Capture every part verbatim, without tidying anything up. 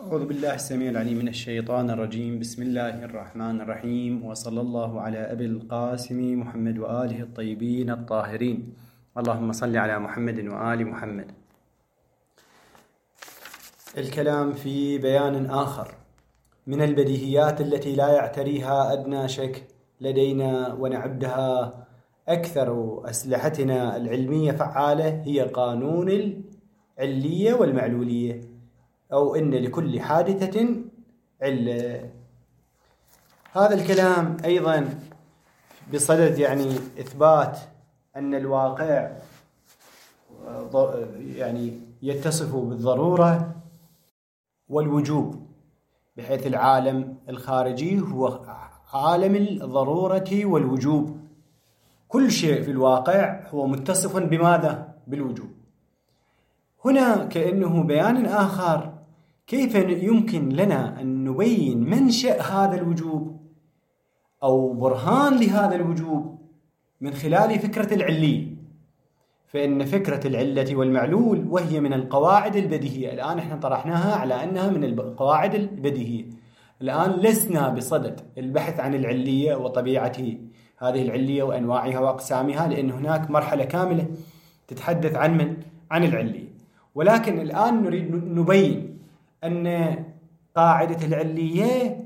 أعوذ بالله السميع العليم من الشيطان الرجيم. بسم الله الرحمن الرحيم، وصلى الله على أبي القاسم محمد وآله الطيبين الطاهرين. اللهم صل على محمد وآل محمد. الكلام في بيان آخر من البديهيات التي لا يعتريها أدنى شك لدينا، ونعدها أكثر أسلحتنا العلمية فعالة، هي قانون العلية والمعلولية، أو إن لكل حادثة علة. هذا الكلام أيضا بصدد يعني إثبات أن الواقع يعني يتصف بالضرورة والوجوب، بحيث العالم الخارجي هو عالم الضرورة والوجوب. كل شيء في الواقع هو متصف بماذا؟ بالوجوب. هنا كأنه بيان آخر، كيف يمكن لنا أن نبين منشأ هذا الوجوب أو برهان لهذا الوجوب من خلال فكرة العلية. فإن فكرة العلة والمعلول وهي من القواعد البديهية، الآن احنا طرحناها على أنها من القواعد البديهية. الآن لسنا بصدد البحث عن العلية وطبيعة هذه العلية وأنواعها وأقسامها، لأن هناك مرحلة كاملة تتحدث عن من؟ عن العلية. ولكن الآن نريد نبين أن قاعدة العلية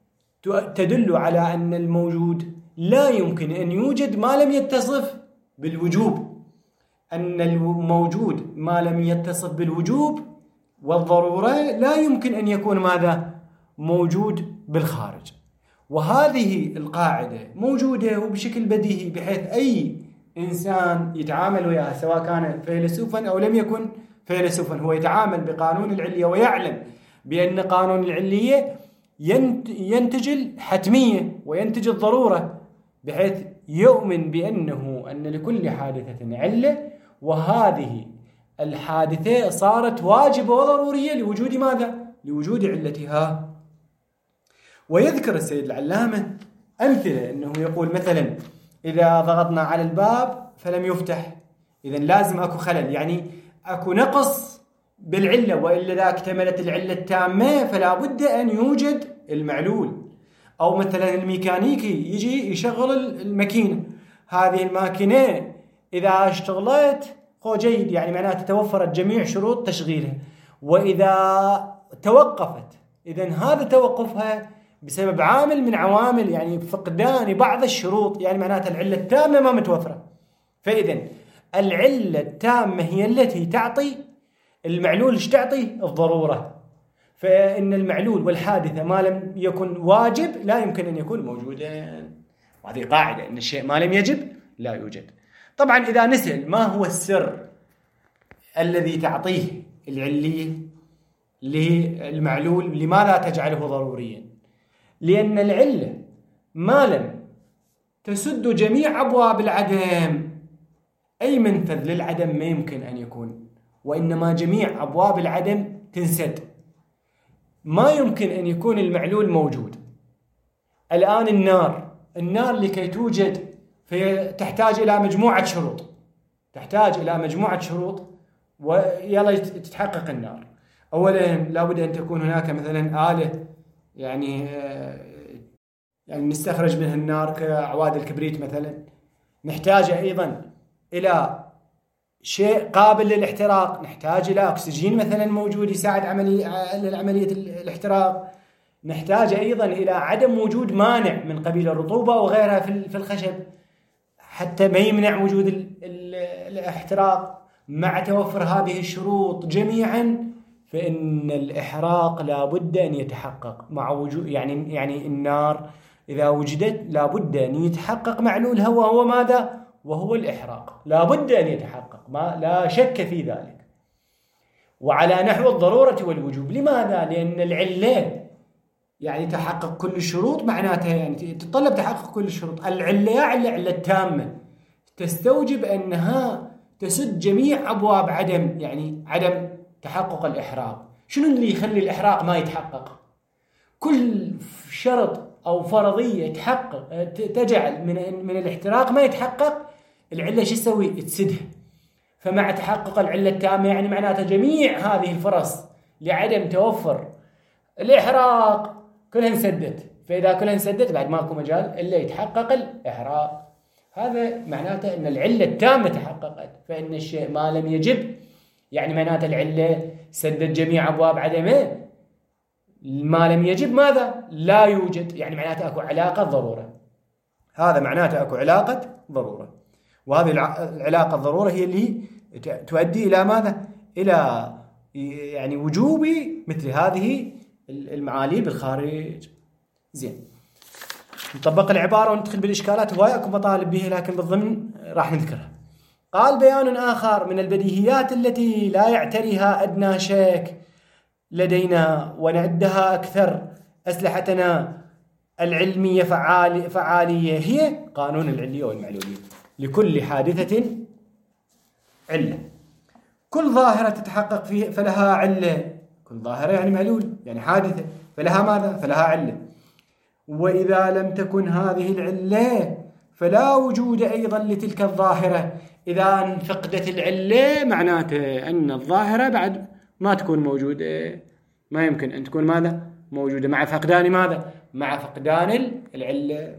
تدل على أن الموجود لا يمكن أن يوجد ما لم يتصف بالوجوب، أن الموجود ما لم يتصف بالوجوب والضرورة لا يمكن أن يكون ماذا؟ موجود بالخارج. وهذه القاعدة موجودة وبشكل بديهي، بحيث أي إنسان يتعامل وياها سواء كان فيلسوفا أو لم يكن فيلسوفا، هو يتعامل بقانون العلية ويعلم بأن قانون العلية ينتج الحتمية وينتج الضرورة، بحيث يؤمن بأنه أن لكل حادثة علة، وهذه الحادثة صارت واجبة وضرورية لوجود ماذا؟ لوجود علتها. ويذكر السيد العلامة أمثلة، أنه يقول مثلا إذا ضغطنا على الباب فلم يفتح، إذن لازم أكو خلل، يعني أكو نقص بالعلة، وإلا إذا اكتملت العلة التامة فلا بد أن يوجد المعلول. أو مثلا الميكانيكي يجي يشغل الماكينة، هذه الماكينة إذا اشتغلت هو جيد، يعني معناته توفرت جميع شروط تشغيلها، وإذا توقفت إذن هذا توقفها بسبب عامل من عوامل، يعني فقدان بعض الشروط، يعني معناته العلة التامة ما متوفرة. فإذن العلة التامة هي التي تعطي المعلول، ايش تعطي؟ الضرورة. فإن المعلول والحادثة ما لم يكن واجب لا يمكن أن يكون موجودا، وهذه قاعدة، أن الشيء ما لم يجب لا يوجد. طبعا إذا نسأل ما هو السر الذي تعطيه العلية للمعلول، لماذا تجعله ضروريا؟ لأن العلة ما لم تسد جميع أبواب العدم، أي منفذ للعدم ما يمكن أن يكون، وإنما جميع أبواب العدم تنسد، ما يمكن أن يكون المعلول موجود. الآن النار النار لكي توجد تحتاج إلى مجموعة شروط، تحتاج إلى مجموعة شروط ويلا تتحقق النار. أولا لابد أن تكون هناك مثلا آلة يعني يعني نستخرج منها النار كأعواد الكبريت مثلا. نحتاج أيضا إلى شيء قابل للاحتراق، نحتاج إلى أكسجين مثلا موجود يساعد عملية عملية الاحتراق. نحتاج أيضا إلى عدم وجود مانع من قبيل الرطوبة وغيرها في الخشب حتى ما يمنع وجود الاحتراق. مع توفر هذه الشروط جميعا فإن الإحراق لا بد أن يتحقق مع وجود، يعني يعني النار إذا وجدت لا بد أن يتحقق معلولها، وهو ماذا؟ وهو الإحراق، لا بد أن يتحقق، ما لا شك في ذلك. وعلى نحو الضرورة والوجوب. لماذا؟ لأن العلة يعني تحقق كل الشروط، معناتها يعني تتطلب تحقق كل الشروط. العلة علة علة تامة تستوجب أنها تسد جميع أبواب عدم، يعني عدم تحقق الإحراق. شنو اللي يخلي الإحراق ما يتحقق؟ كل شرط أو فرضية تحقق تجعل من من الاحتراق ما يتحقق، العلة شو تسوي؟ تسدها. فمع تحقق العلة التامة يعني معناته جميع هذه الفرص لعدم توفر الإحراق كلها انسدت، فإذا كلها انسدت بعد ماكو مجال إلا يتحقق الإحراق. هذا معناته أن العلة التامة تحققت. فإن الشيء ما لم يجب يعني معناته العلة سدت جميع أبواب عدمه، ما لم يجب ماذا؟ لا يوجد، يعني معناته أكو علاقة ضرورة. هذا معناته أكو علاقة ضرورة، وهذه العلاقة الضرورة هي اللي تؤدي إلى ماذا؟ إلى يعني وجوب مثل هذه المعالي بالخارج. زين، نطبق العبارة وندخل بالإشكالات. هواي أكو مطالب به لكن بالضمن راح نذكرها. قال: بيان آخر من البديهيات التي لا يعتريها أدنى شك لدينا ونعدها أكثر أسلحتنا العلمية فعال فعالية هي قانون العلية والمعلولية. لكل حادثة علة، كل ظاهرة تتحقق فيه فلها علة. كل ظاهرة يعني معلول، يعني حادثة، فلها ماذا؟ فلها علة. وإذا لم تكن هذه العلة فلا وجود أيضا لتلك الظاهرة. إذا فقدت العلة معناته أن الظاهرة بعد ما تكون موجودة، ما يمكن أن تكون ماذا؟ موجودة، مع فقدان ماذا؟ مع فقدان العلة.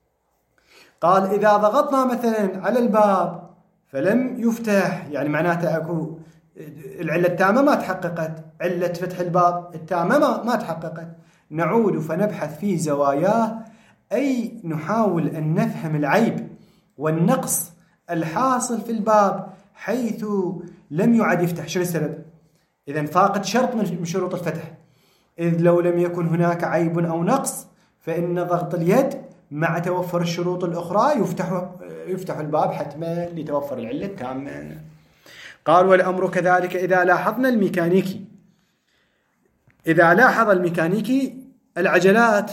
قال: إذا ضغطنا مثلا على الباب فلم يفتح، يعني معناته أكو العلة التامة ما تحققت، علة فتح الباب التامة ما, ما تحققت. نعود فنبحث في زواياه، أي نحاول أن نفهم العيب والنقص الحاصل في الباب حيث لم يعد يفتح. شو السبب؟ إذن فاقد شرط من شروط الفتح، إذ لو لم يكن هناك عيب أو نقص فإن ضغط اليد مع توفر الشروط الأخرى يفتح يفتح الباب حتما لتوفر العلة التامة. قال: والأمر كذلك إذا لاحظنا الميكانيكي إذا لاحظ الميكانيكي العجلات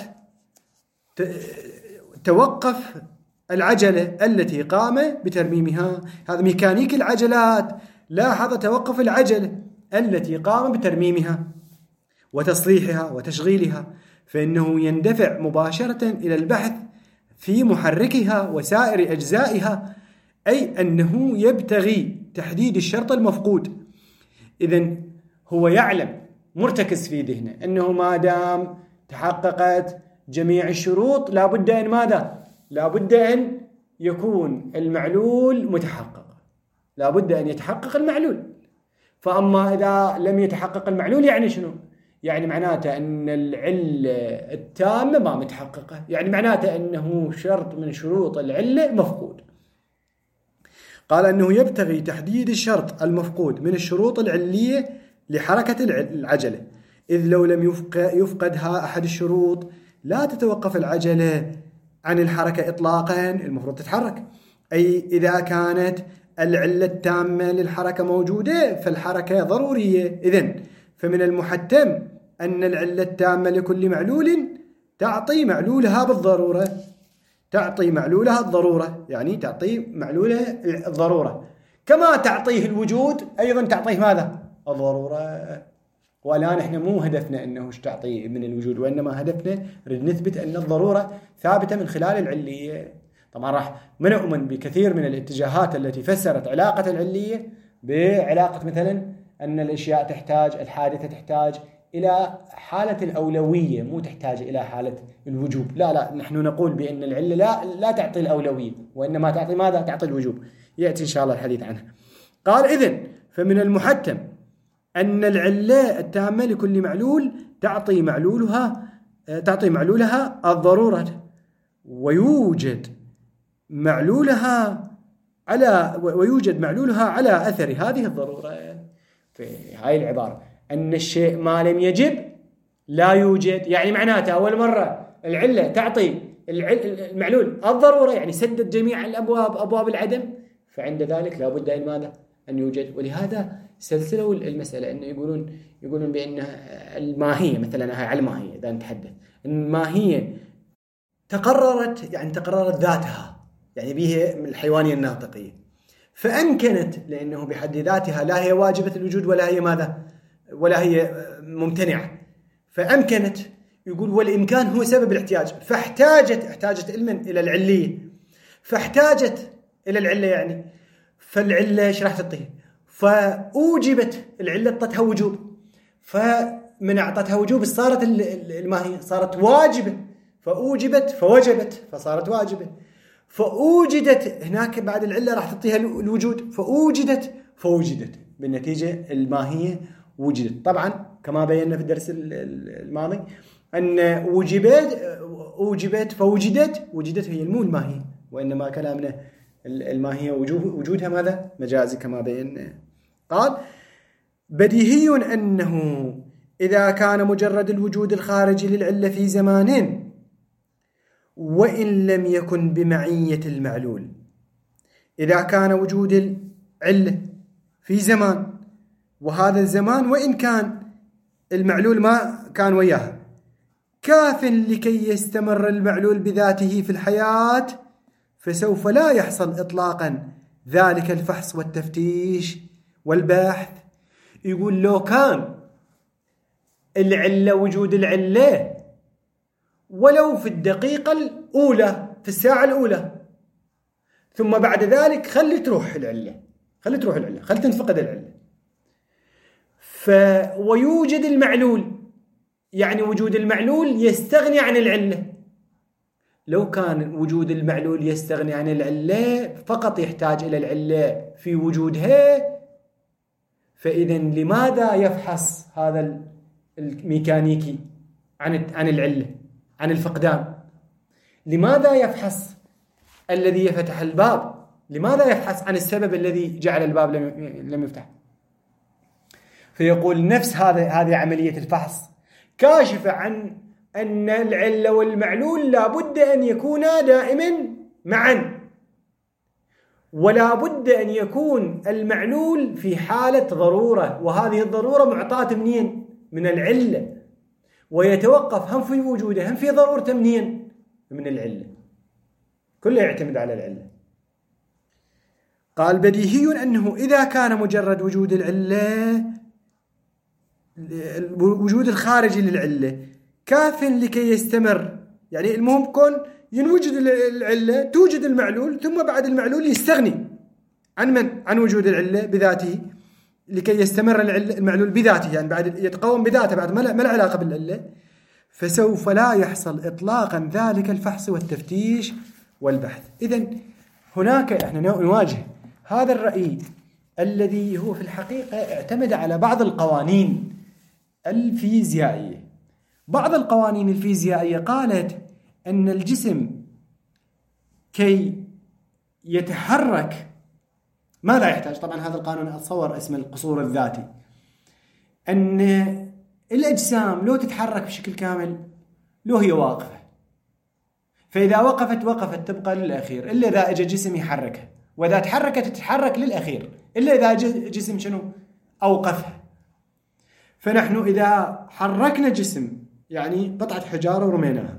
توقف العجلة التي قام بترميمها. هذا ميكانيكي العجلات لاحظ توقف العجلة التي قام بترميمها وتصليحها وتشغيلها، فإنه يندفع مباشرة إلى البحث في محركها وسائر أجزائها، أي أنه يبتغي تحديد الشرط المفقود. إذن هو يعلم، مرتكز في ذهنه، أنه ما دام تحققت جميع الشروط لابد أن ماذا؟ لابد أن يكون المعلول متحقق، لابد أن يتحقق المعلول. فأما إذا لم يتحقق المعلول يعني شنو؟ يعني معناته أن العلة التامة ما متحققة، يعني معناته أنه شرط من شروط العلة مفقود. قال أنه يبتغي تحديد الشرط المفقود من الشروط العلية لحركة العجلة، إذ لو لم يفقدها أحد الشروط لا تتوقف العجلة عن الحركة إطلاقا، المفروض تتحرك. أي إذا كانت العلة التامة للحركة موجودة فالحركة ضرورية. إذن فمن المحتم أن العلة التامة لكل معلول تعطي معلولها بالضرورة، تعطي معلولها الضرورة، يعني تعطي معلولها الضرورة، كما تعطيه الوجود أيضا تعطيه ماذا؟ الضرورة. والآن إحنا مو هدفنا أنه إيش تعطي من الوجود، وإنما هدفنا نريد نثبت أن الضرورة ثابتة من خلال العلية. طبعا راح ما نؤمن بكثير من الاتجاهات التي فسرت علاقة العلية بعلاقة مثلا أن الأشياء تحتاج، الحادثة تحتاج إلى حالة الأولوية، مو تحتاج إلى حالة الوجوب. لا لا، نحن نقول بأن العلة لا لا تعطي الأولوية، وإنما تعطي ماذا؟ تعطي الوجوب. يأتي إن شاء الله الحديث عنها. قال: إذن فمن المحتم أن العلة التامة لكل معلول تعطي معلولها تعطي معلولها الضرورة، ويوجد معلولها على ويوجد معلولها على أثر هذه الضرورة. في هاي العبارة أن الشيء ما لم يجب لا يوجد، يعني معناته أول مرة العلة تعطي المعلول الضرورة، يعني سدد جميع الأبواب أبواب العدم، فعند ذلك لا بد أن ماذا؟ أن يوجد. ولهذا سلسلوا المسألة أنه يقولون يقولون بأن الماهية مثلا، هاي على الماهية إذا نتحدث، الماهية تقررت، يعني تقررت ذاتها، يعني بها من الحيوانية الناطقية، فأمكنت، لأنه بحد ذاتها لا هي واجبة الوجود ولا هي ماذا؟ ولا هي ممتنعة، فأمكنت. يقول والإمكان هو سبب الاحتياج، فاحتاجت احتاجت علما إلى العلية، فاحتاجت إلى العلة، يعني فالعلة ايش راح تعطيه؟ فأوجبت العلة، اعطتها وجوب، من أعطتها وجوب صارت الماهية صارت واجبة، فأوجبت فوجبت فصارت واجبة، فأوجدت هناك بعد العلة راح تعطيها الوجود، فأوجدت فوجدت، بالنتيجة الماهية وجدت. طبعا كما بينا في الدرس الماضي أن وجبت أوجبت فوجدت، وجدت هي المو الماهية، وإنما كلامنا الماهية وجودها ماذا؟ مجازي كما بينا. قال بديهي أنه إذا كان مجرد الوجود الخارجي للعلة في زمان وإن لم يكن بمعية المعلول، إذا كان وجود العلة في زمان وهذا الزمان وإن كان المعلول ما كان وياه كاف لكي يستمر المعلول بذاته في الحياة، فسوف لا يحصل إطلاقا ذلك الفحص والتفتيش والبحث. يقول لو كان العلة وجود العلة ولو في الدقيقة الأولى في الساعة الأولى، ثم بعد ذلك خلي تروح العلة خلي تروح العلة خلي تنفقد العلة، ف ويوجد المعلول، يعني وجود المعلول يستغني عن العلة. لو كان وجود المعلول يستغني عن العلة فقط يحتاج إلى العلة في وجودها، فإذا لماذا يفحص هذا الميكانيكي عن عن العلة عن الفقدان؟ لماذا يفحص الذي يفتح الباب؟ لماذا يفحص عن السبب الذي جعل الباب لم يفتح؟ فيقول نفس هذا هذه عملية الفحص كاشفة عن أن العلة والمعلول لا بد أن يكونا دائما معا، ولا بد أن يكون المعلول في حالة ضرورة، وهذه الضرورة معطاة منين؟ من العلة، ويتوقف هم في وجوده هم في ضرورته منين؟ من العلة، كله يعتمد على العلة. قال بديهي أنه إذا كان مجرد وجود العلة الوجود الخارجي للعلة كاف لكي يستمر، يعني المهم كون ينوجد العلة توجد المعلول، ثم بعد المعلول يستغني عن من؟ عن وجود العلة بذاته لكي يستمر المعلول بذاته، يعني بعد يتقوم بذاته بعد ما له علاقة بالعلة، فسوف لا يحصل إطلاقا ذلك الفحص والتفتيش والبحث. إذن هناك احنا نواجه هذا الرأي الذي هو في الحقيقة اعتمد على بعض القوانين الفيزيائية. بعض القوانين الفيزيائية قالت أن الجسم كي يتحرك ماذا يحتاج؟ طبعا هذا القانون أتصور اسمه القصور الذاتي، أن الأجسام لو تتحرك بشكل كامل لو هي واقفة، فإذا وقفت وقفت تبقى للأخير، إلا إذا أجى جسم يحركها، وإذا تحركت تتحرك للأخير، إلا إذا أجى جسم شنو؟ أوقفها. فنحن إذا حركنا جسم يعني قطعة حجارة ورميناها،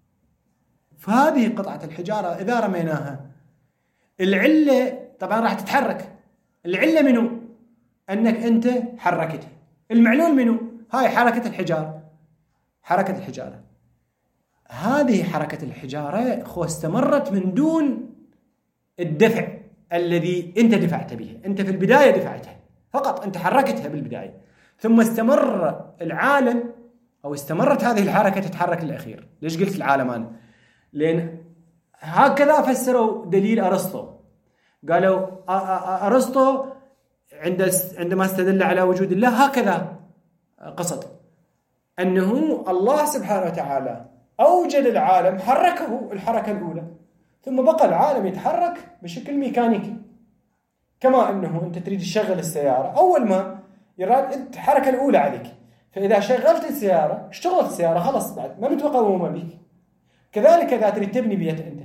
فهذه قطعة الحجارة إذا رميناها العلة طبعا راح تتحرك، العلة منو؟ أنك أنت حركتها. المعلول منو؟ هاي حركة الحجارة، حركة الحجارة هذه حركة الحجارة خو استمرت من دون الدفع الذي أنت دفعت به، أنت في البداية دفعتها فقط، أنت حركتها بالبداية، ثم استمر العالم أو استمرت هذه الحركة تتحرك للأخير. ليش قلت العالم أنا؟ لأن هكذا فسروا دليل أرسطو. قالوا أرسطو عندما استدل على وجود الله هكذا قصد أنه الله سبحانه وتعالى أوجد العالم حركه الحركة الأولى، ثم بقى العالم يتحرك بشكل ميكانيكي، كما أنه أنت تريد تشغل السيارة أول ما يراد الحركة الأولى عليك، فإذا شغلت السيارة اشتغلت السيارة خلص بعد ما متوقعومة بك. كذلك إذا تريد تبني بيت أنت،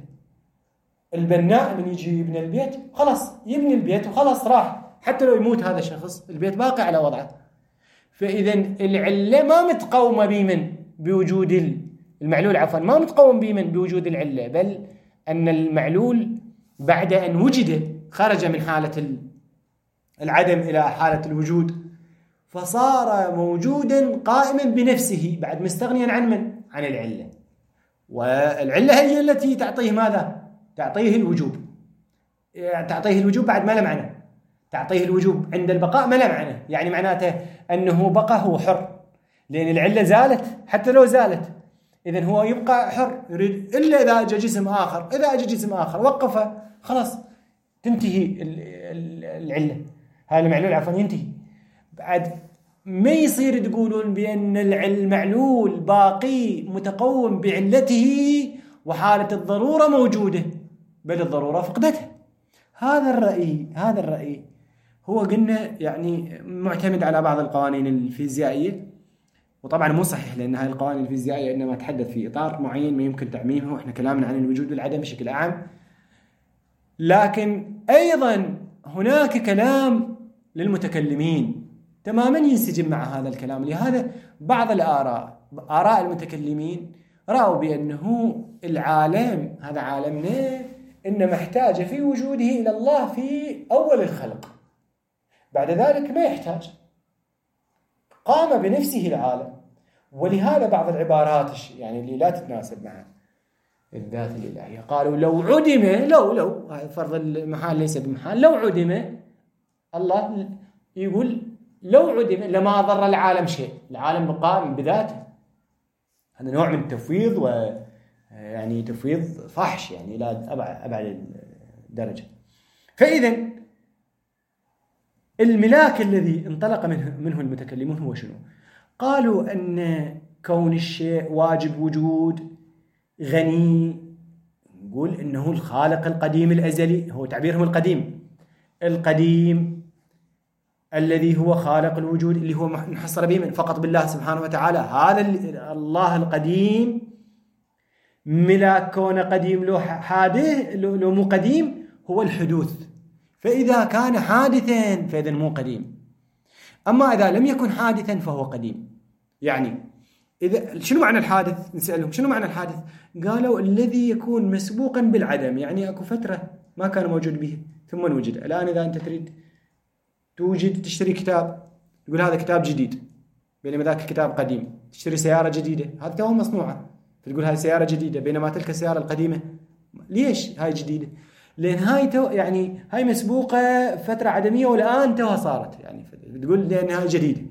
البناء من يجي يبني البيت خلاص يبني البيت وخلاص راح، حتى لو يموت هذا الشخص البيت باقي على وضعه. فإذا العلة ما متقومة بمن بوجود المعلول عفوا ما متقوم بمن بوجود العلة، بل أن المعلول بعد أن وجد خرج من حالة العدم إلى حالة الوجود، فصار موجودا قائما بنفسه بعد مستغنيا عن من؟ عن العلة. والعلة هي التي تعطيه ماذا؟ تعطيه الوجوب، تعطيه الوجوب بعد ما له معنى، تعطيه الوجوب عند البقاء ما له معنى، يعني معناته أنه بقى هو حر، لأن العلة زالت حتى لو زالت، إذن هو يبقى حر يريد، إلا إذا أجى جسم آخر، إذا أجى جسم آخر وقفه خلاص تنتهي العلة، هذا المعلول عفوا ينتهي. بعد ما يصير تقولون بأن المعلول باقي متقوم بعلته وحالة الضرورة موجودة، بل الضرورة فقدتها. هذا الرأي هذا الرأي هو قلنا يعني معتمد على بعض القوانين الفيزيائية، وطبعا مو صحيح لأن هذه القوانين الفيزيائية إنما تحدث في إطار معين ما يمكن تعميمه، وإحنا كلامنا عن الوجود والعدم بشكل عام. لكن أيضا هناك كلام للمتكلمين تماما ينسجم مع هذا الكلام. لهذا بعض الآراء آراء المتكلمين رأوا بأنه العالم هذا عالمنا إنما احتاج في وجوده إلى الله في أول الخلق، بعد ذلك ما يحتاج، قام بنفسه العالم. ولهذا بعض العبارات يعني اللي لا تتناسب مع الذات الإلهية قالوا لو عدم، لو لو فرض المحال ليس بمحال، لو عدم الله يقول لو عدم لما ضر العالم شيء، العالم قائم بذاته. هذا نوع من التفويض، و يعني تفويض فحش يعني إلى أبعد درجة. فإذا الملاك الذي انطلق منه, منه المتكلمون هو شنو؟ قالوا أن كون الشيء واجب وجود غني، نقول إنه الخالق القديم الأزلي، هو تعبيرهم القديم القديم الذي هو خالق الوجود، اللي هو محصر به فقط بالله سبحانه وتعالى. هذا الله القديم ملاك كون قديم له حادث له مو قديم هو الحدوث، فإذا كان حادثا فإذا مو قديم، أما إذا لم يكن حادثا فهو قديم. يعني إذا شنو معنى الحادث؟ نسألهم شنو معنى الحادث؟ قالوا الذي يكون مسبوقا بالعدم، يعني أكو فترة ما كان موجود به ثم وجد. الآن إذا أنت تريد توجد تشتري كتاب، تقول هذا كتاب جديد بينما ذاك كتاب قديم. تشتري سيارة جديدة، هذا تو مصنوعة، فتقول هذه سيارة جديدة بينما تلك السيارة القديمة. ليش هاي جديدة؟ لأن هاي تو يعني هاي مسبوقة فترة عدمية والآن توها صارت، يعني تقول لأن هاي جديدة.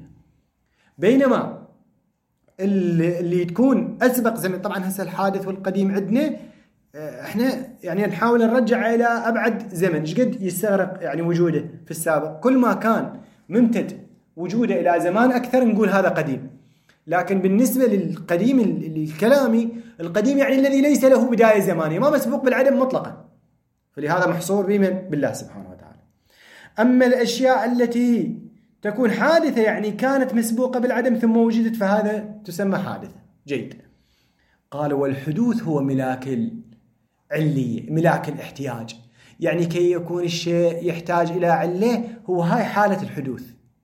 بينما اللي, اللي تكون أسبق زمن، طبعا هسه الحادث والقديم عندنا احنا يعني نحاول نرجع إلى أبعد زمن، ايش قد يستغرق يعني وجوده في السابق. كل ما كان ممتد وجوده إلى زمان أكثر نقول هذا قديم. لكن بالنسبة للقديم الكلامي، القديم يعني الذي ليس له بداية زمانية، ما مسبوق بالعدم مطلقا، فلهذا محصور بمن؟ بالله سبحانه وتعالى. أما الأشياء التي تكون حادثة يعني كانت مسبوقة بالعدم ثم وجدت، فهذا تسمى حادثة. جيد. قال والحدوث هو ملاك العلية، ملاك الاحتياج، يعني كي يكون الشيء يحتاج إلى علة، هو هاي حالة الحدوث.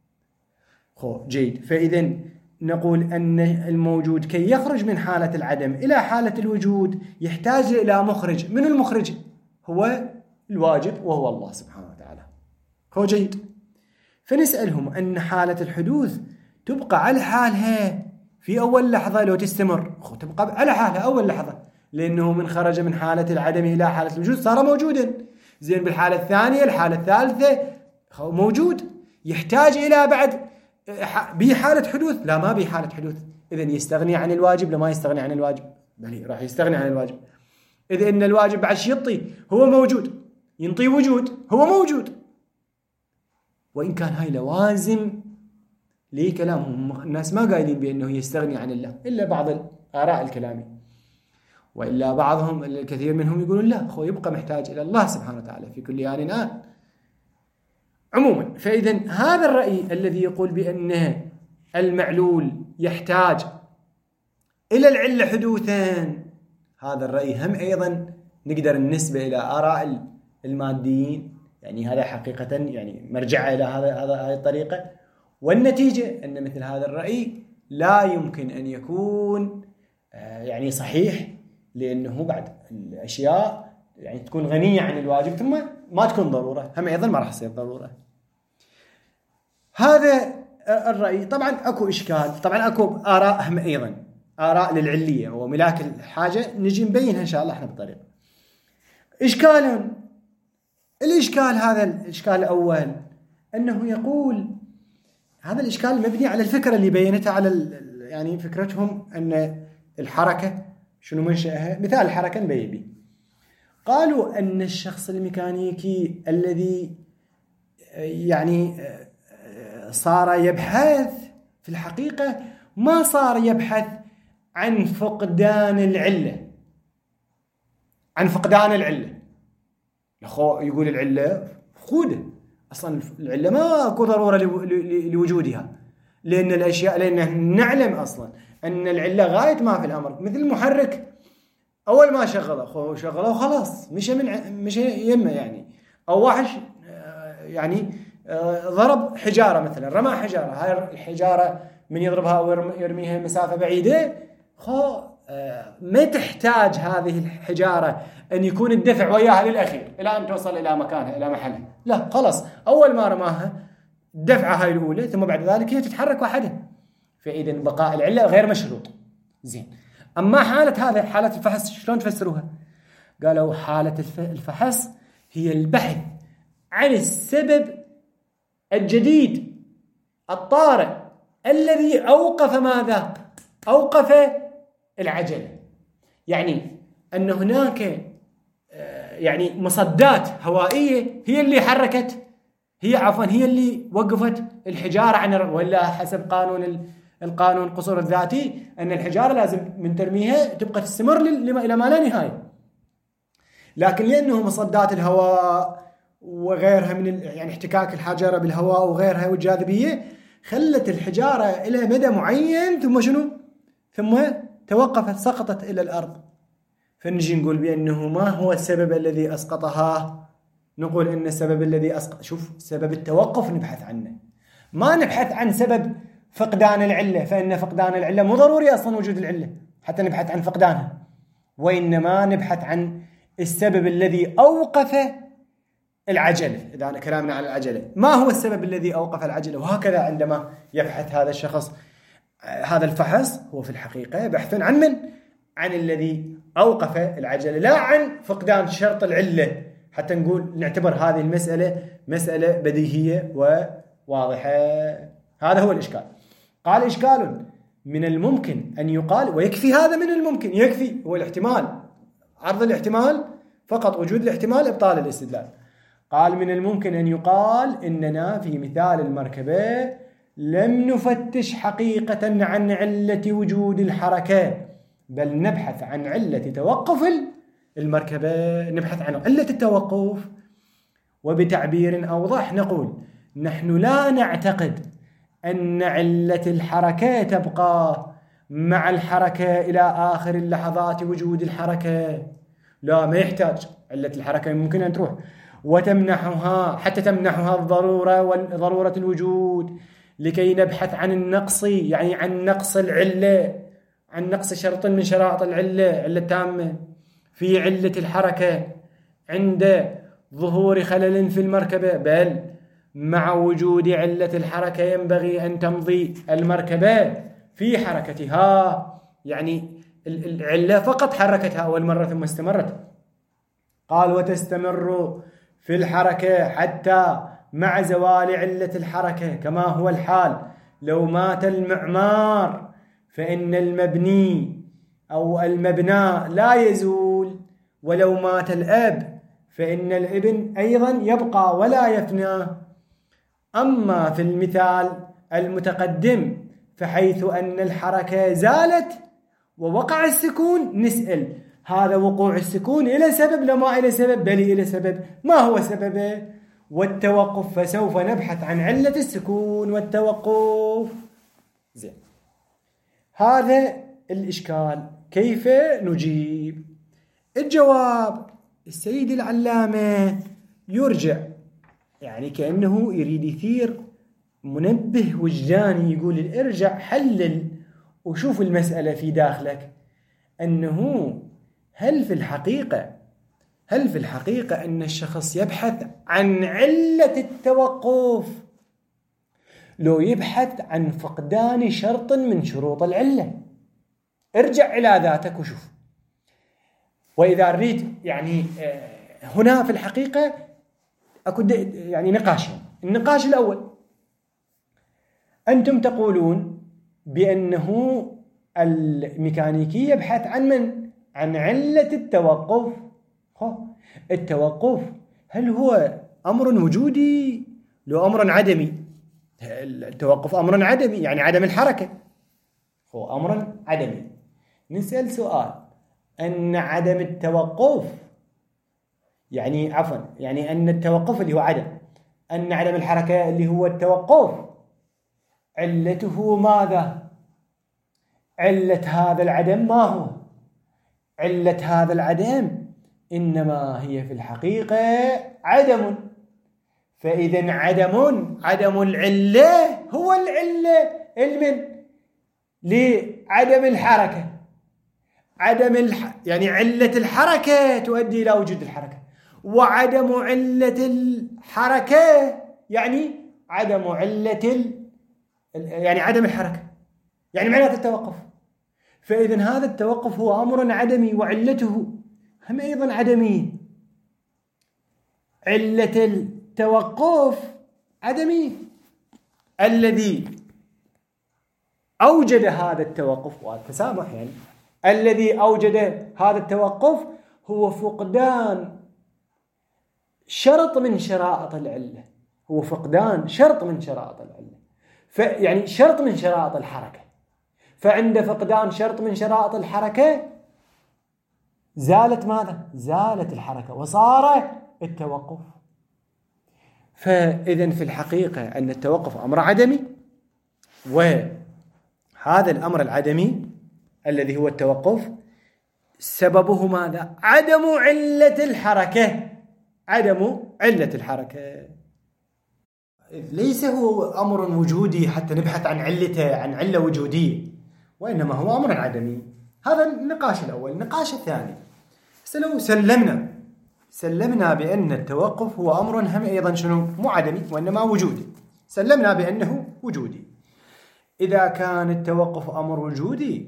خو جيد. فإذا نقول أن الموجود كي يخرج من حالة العدم إلى حالة الوجود يحتاج إلى مخرج. من المخرج؟ هو الواجب وهو الله سبحانه وتعالى. هو جيد. فنسألهم أن حالة الحدوث تبقى على حالها في أول لحظة لو تستمر، خو تبقى على حالها أول لحظة، لأنه من خرج من حالة العدم إلى حالة الوجود صار موجودا. زين بالحالة الثانية الحالة الثالثة موجود، يحتاج إلى بعد بحالة حدوث؟ لا، ما بحالة حدوث. إذن يستغني عن الواجب؟ لما يستغني عن الواجب، بل راح يستغني عن الواجب. إذا إن الواجب بعد شي يطي، هو موجود، ينطي وجود، هو موجود. وإن كان هاي لوازم ليه كلامهم، الناس ما قايلين بأنه يستغني عن الله إلا بعض الآراء الكلامي، وإلا بعضهم الكثير منهم يقولون لا، هو يبقى محتاج إلى الله سبحانه وتعالى في كل آن آن. عموما فإذا هذا الرأي الذي يقول بأن المعلول يحتاج إلى العلة حدوثا، هذا الرأي هم أيضا نقدر النسبة إلى آراء الماديين، يعني هذا حقيقة يعني مرجع إلى هذا هذا هذه الطريقة. والنتيجة أن مثل هذا الرأي لا يمكن أن يكون يعني صحيح، لأنه بعد الأشياء يعني تكون غنية عن الواجب ثم ما تكون ضرورة، هم أيضا ما راح تصير ضرورة. هذا الرأي. طبعا أكو إشكال، طبعا أكو آراء هم أيضا آراء للعلية وملاك الحاجة، نجي نبينها إن شاء الله إحنا بطريقة. إشكال الإشكال هذا الإشكال الأول أنه يقول، هذا الإشكال مبني على الفكرة اللي بينتها على يعني فكرتهم أن الحركة شنو منشأها؟ مثال الحركة نبيبي. قالوا أن الشخص الميكانيكي الذي يعني صار يبحث في الحقيقة ما صار يبحث عن فقدان العلة، عن فقدان العلة. يقول العلة فقودة، أصلا العلة ما أكو ضرورة لوجودها، لأن الأشياء لأن نعلم أصلا أن العلة غاية ما في الأمر. مثل المحرك أول ما شغله شغله وخلاص مش من مش يمه يعني، أو واحد يعني ضرب حجارة مثلا، رمى حجارة، هاي الحجارة من يضربها ويرميها مسافة بعيدة خو ما تحتاج هذه الحجارة أن يكون الدفع وياها للأخير إلى أن توصل إلى مكانها إلى محلها، لا خلاص أول ما رماها الدفعة هاي الأولى ثم بعد ذلك هي تتحرك وحدها. فإذا بقاء العلة غير مشروط. زين، أما حالة هذا حالة الفحص شلون تفسروها؟ قالوا حالة الفحص هي البحث عن السبب الجديد الطارئ الذي أوقف ماذا؟ أوقف العجلة. يعني أن هناك يعني مصدات هوائية هي اللي حركت، هي عفوا هي اللي وقفت الحجارة عن، ولا حسب قانون القانون القصور الذاتي أن الحجارة لازم من ترميها تبقى تستمر إلى ما لا نهاية. لكن لأنه مصدات الهواء وغيرها من يعني احتكاك الحجارة بالهواء وغيرها والجاذبية خلت الحجارة إلى مدى معين ثم شنو؟ ثم توقفت، سقطت إلى الأرض. فنجي نقول بأنه ما هو السبب الذي أسقطها؟ نقول أن السبب الذي أسقط، شوف سبب التوقف نبحث عنه، ما نبحث عن سبب فقدان العلة، فإن فقدان العلة مو ضروري أصلا وجود العلة حتى نبحث عن فقدانها، وإنما نبحث عن السبب الذي أوقف العجلة. إذا كلامنا عن العجلة، ما هو السبب الذي أوقف العجلة؟ وهكذا عندما يبحث هذا الشخص هذا الفحص هو في الحقيقة بحث عن من؟ عن الذي أوقف العجلة، لا عن فقدان شرط العلة، حتى نقول نعتبر هذه المسألة مسألة بديهية وواضحة. هذا هو الإشكال. قال إشكال من الممكن أن يقال، ويكفي هذا من الممكن، يكفي هو الاحتمال، عرض الاحتمال فقط، وجود الاحتمال إبطال الاستدلال. قال من الممكن أن يقال إننا في مثال المركبة لم نفتش حقيقة عن علة وجود الحركة، بل نبحث عن علة توقف المركبة، نبحث عن علة التوقف. وبتعبير أوضح نقول نحن لا نعتقد أن علة الحركة تبقى مع الحركة إلى آخر اللحظات وجود الحركة، لا، ما يحتاج. علة الحركة ممكن أن تروح وتمنحها حتى تمنحها الضرورة وضرورة الوجود، لكي نبحث عن النقص، يعني عن نقص العلة، عن نقص شرط من شرائط العلة، علة تامة في علة الحركة عند ظهور خلل في المركبة، بل مع وجود علة الحركة ينبغي أن تمضي المركبة في حركتها. يعني العلة فقط حركتها أول مرة ثم استمرت. قال وتستمر في الحركة حتى مع زوال علة الحركة، كما هو الحال لو مات المعمار، فإن المبني أو المبنى لا يزول، ولو مات الأب فإن الابن أيضا يبقى ولا يفنى. أما في المثال المتقدم فحيث أن الحركة زالت ووقع السكون، نسأل هذا وقوع السكون إلى سبب لما إلى سبب؟ بل إلى سبب. ما هو سببه؟ والتوقف، فسوف نبحث عن علة السكون والتوقف. زين، هذا الإشكال كيف نجيب؟ الجواب السيد العلامة يرجع، يعني كأنه يريد يثير منبه وجداني، يقول ارجع حلل وشوف المسألة في داخلك، أنه هل في الحقيقة هل في الحقيقة أن الشخص يبحث عن علة التوقف، لو يبحث عن فقدان شرط من شروط العلة؟ ارجع إلى ذاتك وشوف. وإذا أريد يعني هنا في الحقيقة أكو يعني نقاشين. النقاش الأول، أنتم تقولون بأنه الميكانيكي يبحث عن من؟ عن علة التوقف. التوقف هل هو أمر وجودي لو أمر عدمي؟ التوقف أمر عدمي، يعني عدم الحركة، هو أمر عدمي. نسأل سؤال، أن عدم التوقف يعني عفوا يعني أن التوقف اللي هو عدم، أن عدم الحركة اللي هو التوقف علته ماذا؟ علة هذا العدم ما هو؟ علة هذا العدم إنما هي في الحقيقة عدم. فإذا عدم عدم العلة هو العلة المن لعدم الحركة. عدم الح... يعني علة الحركة تؤدي إلى وجود الحركة، وعدم علة الحركة يعني عدم علة ال... يعني عدم الحركة، يعني معناته التوقف. فإذا هذا التوقف هو أمر عدمي، وعلته هم أيضا عدمية. علة التوقف عدمي، الذي أوجد هذا التوقف والتسامح يعني الذي أوجد هذا التوقف هو فقدان شرط من شرائط العلة، هو فقدان شرط من شرائط العلة، فيعني شرط من شرائط الحركة. فعند فقدان شرط من شرائط الحركة زالت ماذا؟ زالت الحركة وصار التوقف. فإذن في الحقيقة أن التوقف أمر عدمي، وهذا الأمر العدمي الذي هو التوقف سببه ماذا؟ عدم علة الحركة، عدم علة الحركة. ليس هو أمر وجودي حتى نبحث عن علته، عن علة وجودية، وإنما هو أمر عدمي. هذا النقاش الأول. النقاش الثاني، لو سلمنا سلمنا بأن التوقف هو أمر هم أيضا شنو؟ مو عدمي وإنما وجودي. سلمنا بأنه وجودي. إذا كان التوقف أمر وجودي،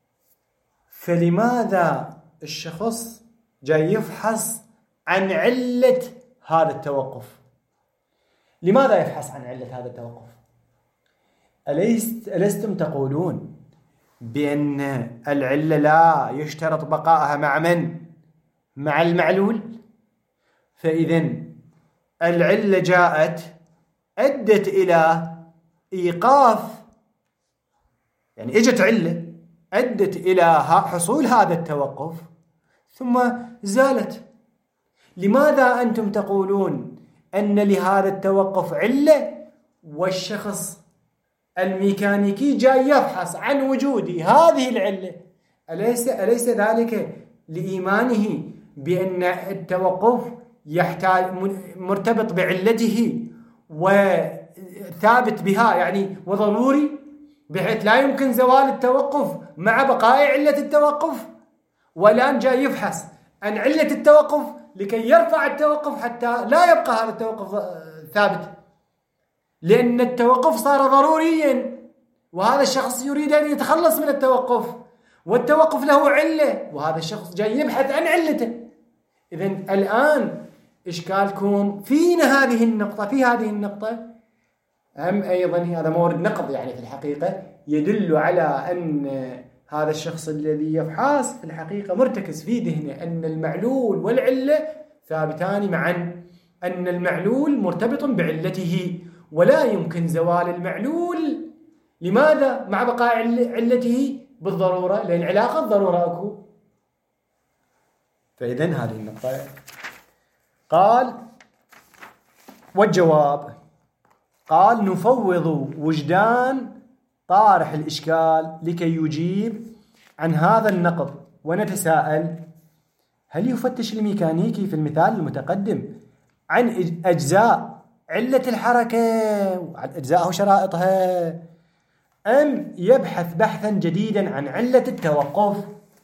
فلماذا الشخص جاي يفحص عن علة هذا التوقف؟ لماذا يفحص عن علة هذا التوقف؟ أليست ألستم تقولون بأن العلة لا يشترط بقائها مع من؟ مع المعلول. فإذن العلة جاءت أدت إلى إيقاف، يعني إجت علة أدت إلى حصول هذا التوقف ثم زالت. لماذا أنتم تقولون أن لهذا التوقف علة والشخص الميكانيكي جاي يبحث عن وجود هذه العلة؟ أليس أليس ذلك لإيمانه بأن التوقف يحتاج مرتبط بعلته وثابت بها يعني وضروري، بحيث لا يمكن زوال التوقف مع بقاء علة التوقف؟ والآن جاي يبحث عن علة التوقف لكي يرفع التوقف حتى لا يبقى هذا التوقف ثابت، لأن التوقف صار ضروريا، وهذا الشخص يريد أن يتخلص من التوقف، والتوقف له علة، وهذا الشخص جاي يبحث عن علته. إذن الآن إشكالكم فينا هذه النقطة في هذه النقطة هم أيضا هذا مورد نقض يعني في الحقيقة يدل على أن هذا الشخص الذي يبحث في الحقيقة مرتكز في ذهنه أن المعلول والعلة ثابتان معا، أن المعلول مرتبط بعلته ولا يمكن زوال المعلول. لماذا؟ مع بقاء علته بالضرورة، لأن علاقة ضرورة أكو. فإذن هذه النقطة. قال والجواب، قال نفوض وجدان طارح الإشكال لكي يجيب عن هذا النقض، ونتساءل هل يفتش الميكانيكي في المثال المتقدم عن أجزاء علة الحركة وعن أجزائها وشرائطها، أم يبحث بحثا جديدا عن علة التوقف؟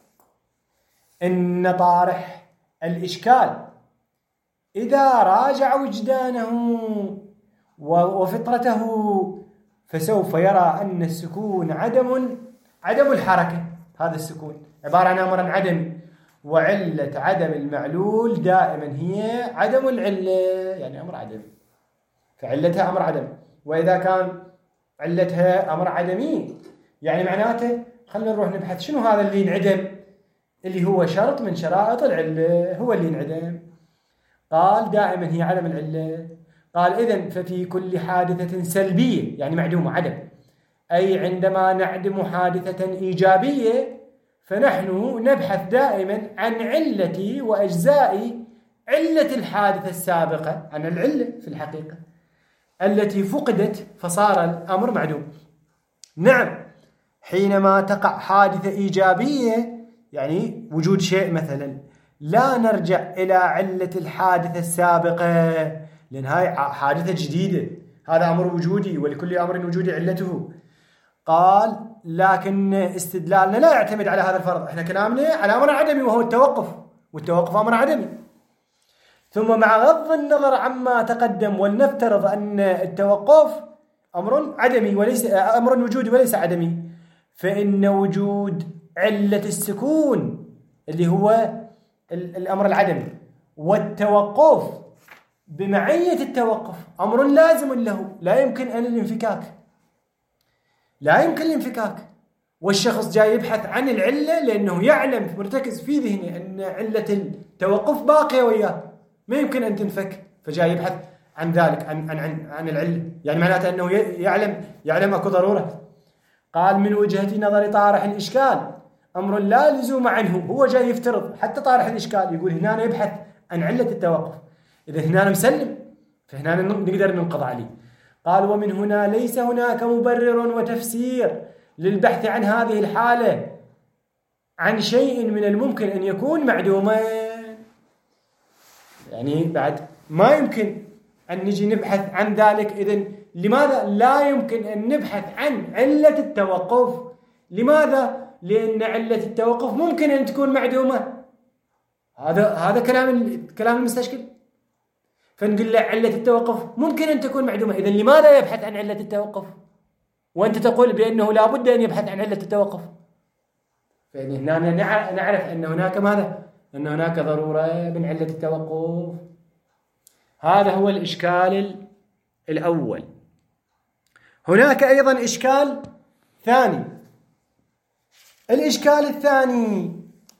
إن طارح الإشكال إذا راجع وجدانه وفطرته فسوف يرى أن السكون عدم عدم الحركة، هذا السكون عبارة عن أمر عدمي، وعلة عدم المعلول دائما هي عدم العلة، يعني أمر عدمي، فعلتها أمر عدمي. وإذا كان علتها أمر عدمي يعني معناته خلينا نروح نبحث شنو هذا اللي ينعدم، اللي هو شرط من شرائط العلة، هو اللي ينعدم. قال دائما هي عدم العلة. قال إذن ففي كل حادثة سلبية يعني معدومة عدم، أي عندما نعدم حادثة إيجابية فنحن نبحث دائما عن علة وأجزاء علة الحادثة السابقة، عن العلة في الحقيقة التي فقدت فصار الأمر معدوم. نعم، حينما تقع حادثة إيجابية يعني وجود شيء مثلا، لا نرجع إلى علة الحادثة السابقة لأن هاي حادثة جديدة، هذا أمر وجودي ولكل أمر وجودي علته. قال لكن استدلالنا لا يعتمد على هذا الفرض، احنا كلامنا على أمر عدمي وهو التوقف، والتوقف أمر عدمي. ثم مع غض النظر عما تقدم ولنفترض أن التوقف أمر عدمي وليس أمر وجودي وليس عدمي، فإن وجود علة السكون اللي هو الأمر العدمي والتوقف بمعية التوقف أمر لازم له، لا يمكن أن الانفكاك، لا يمكن الانفكاك. والشخص جاي يبحث عن العلة لأنه يعلم مرتكز في ذهنه أن علة التوقف باقية وياه ما يمكن أن تنفك، فجاي يبحث عن ذلك عن عن عن, عن العلة، يعني معناته أنه يعلم يعلم أكو ضرورة. قال من وجهة نظر طارح الإشكال أمر لا لزوم عنه، هو جاي يفترض حتى طارح الإشكال يقول هنا يبحث عن علة التوقف، إذا هنا مسلم فهنا نقدر ننقض عليه. قال ومن هنا ليس هناك مبرر وتفسير للبحث عن هذه الحالة عن شيء من الممكن أن يكون معدوما، يعني بعد ما يمكن أن نجي نبحث عن ذلك. إذن لماذا لا يمكن أن نبحث عن علة التوقف؟ لماذا؟ لأن علة التوقف ممكن أن تكون معدومة. هذا هذا كلام كلام المستشكل. فنقول له علة التوقف ممكن أن تكون معدومة، إذن لماذا يبحث عن علة التوقف؟ وأنت تقول بأنه لا بد أن يبحث عن علة التوقف. فهنا نعرف أن هناك ماذا؟ أن هناك ضرورة من علة التوقف. هذا هو الإشكال الأول. هناك أيضا إشكال ثاني. الإشكال الثاني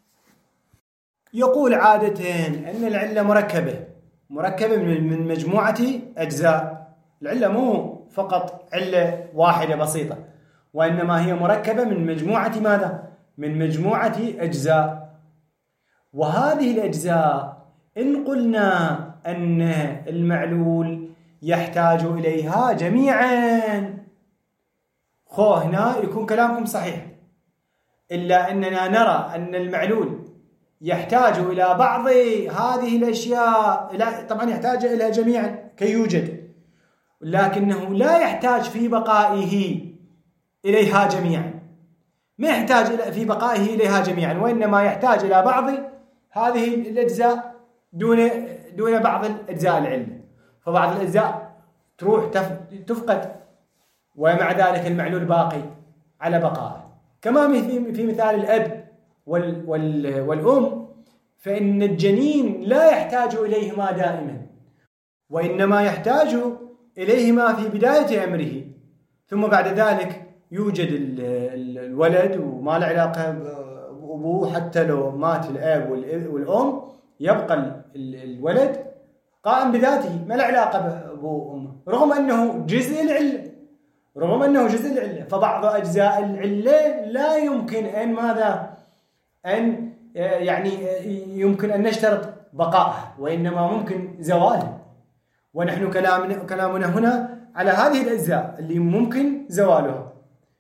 يقول عادة أن العلة مركبة مركبة من مجموعة أجزاء. العلة مو فقط علة واحدة بسيطة، وإنما هي مركبة من مجموعة ماذا؟ من مجموعة أجزاء. وهذه الأجزاء إن قلنا أن المعلول يحتاج إليها جميعا، خو هنا يكون كلامكم صحيح، إلا أننا نرى أن المعلول يحتاج إلى بعض هذه الأشياء، طبعا يحتاج إلى جميعا كي يوجد، لكنه لا يحتاج في بقائه إليها جميعا، ما يحتاج في بقائه إليها جميعا، وإنما يحتاج إلى بعض هذه الأجزاء دون دون بعض الأجزاء العلة، فبعض الأجزاء تروح تفقد ومع ذلك المعلول باقي على بقائه. كما في مثال الأب وال وال والأم، فإن الجنين لا يحتاج إليهما دائما، وإنما يحتاج إليهما في بداية أمره، ثم بعد ذلك يوجد الولد وما له علاقة بأبوه، حتى لو مات الأب والأم يبقى الولد قائم بذاته ما له علاقة بأبوه وأمه، رغم أنه جزء العلة رغم أنه جزء العلة. فبعض أجزاء العلة لا يمكن أن ماذا أن يعني يمكن أن نشترط بقائه، وإنما ممكن زواله. ونحن كلامنا كلامنا هنا على هذه الأجزاء اللي ممكن زوالها.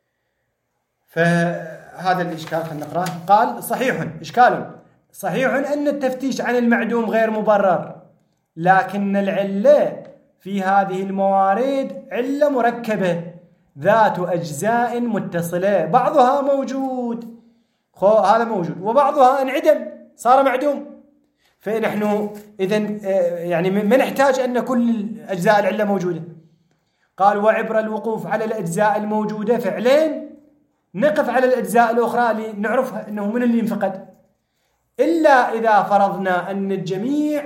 فهذا الإشكال خلينا نقرأه. قال صحيح إشكال صحيح أن التفتيش عن المعدوم غير مبرر، لكن العلة في هذه الموارد علة مركبة ذات أجزاء متصلة، بعضها موجود هذا موجود وبعضها انعدم صار معدوم. فنحن إذن يعني ما نحتاج أن كل أجزاء العلة موجودة. قال وعبر الوقوف على الأجزاء الموجودة فعلين نقف على الأجزاء الأخرى لنعرفها أنه من اللي انفقد، إلا إذا فرضنا أن الجميع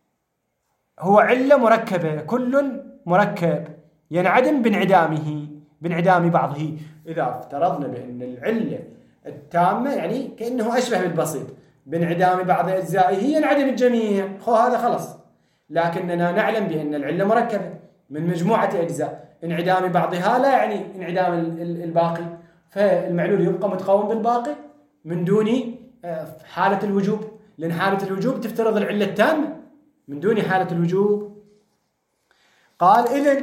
هو علة مركبة، كل مركب ينعدم بانعدامه، بانعدام بعضه. إذا افترضنا بأن العلة التامة يعني كأنه أشبه بالبسيط، بانعدام بعض أجزائه ينعدم الجميع، خو هذا خلص. لكننا نعلم بأن العلة مركبة من مجموعة أجزاء، انعدام بعضها لا يعني انعدام الباقي، فالمعلول يبقى متقاوم بالباقي من دون حالة الوجوب، لأن حالة الوجوب تفترض العلة التامة من دون حالة الوجوب. قال إذن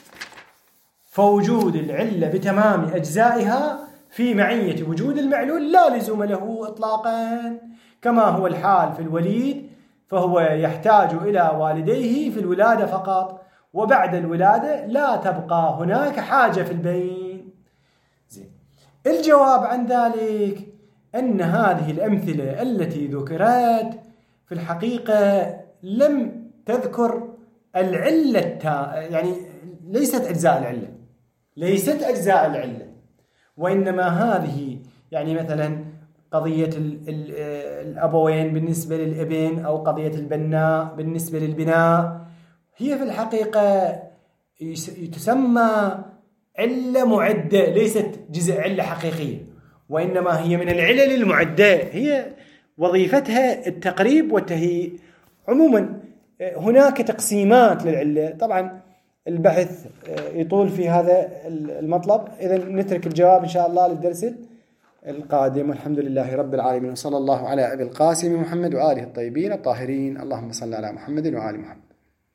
فوجود العلة بتمام أجزائها في معية وجود المعلول لا لزوم له إطلاقا، كما هو الحال في الوليد، فهو يحتاج إلى والديه في الولادة فقط، وبعد الولادة لا تبقى هناك حاجة في البين. زين. الجواب عن ذلك أن هذه الأمثلة التي ذكرت في الحقيقة لم تذكر العلة، يعني ليست أجزاء العلة، ليست أجزاء العلة، وإنما هذه يعني مثلا قضية الأبوين بالنسبة للابن، أو قضية البناء بالنسبة للبناء، هي في الحقيقة تسمى علة معدة، ليست جزء علة حقيقية، وإنما هي من العلل المعدة، هي وظيفتها التقريب والتهيئ. عموما هناك تقسيمات للعلة، طبعا البحث يطول في هذا المطلب، إذا نترك الجواب إن شاء الله للدرس القادم. والحمد لله رب العالمين، وصلى الله على أبي القاسم محمد وآله الطيبين الطاهرين. اللهم صل على محمد وآل محمد.